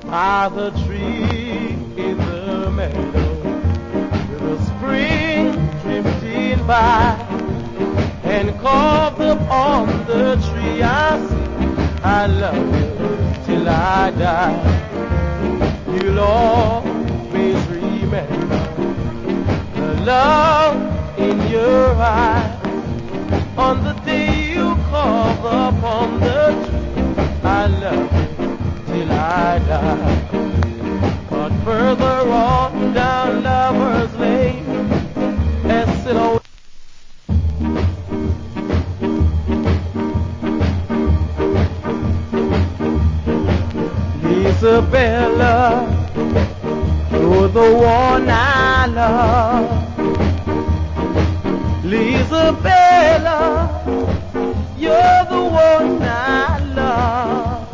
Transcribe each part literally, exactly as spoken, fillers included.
by the tree in the meadow, with the spring drifting by, and carved upon the tree I see, I love you till I die. You'll always remember the love in your eyes on the day you carved upon the tree. I love you till I die. But further on down Lover's Lane, as it always Isabella, you're the one I love. Isabella, you're the one I love.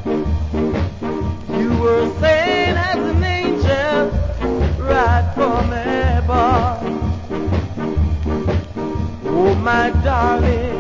You were sent as an angel right from above. Oh, my darling,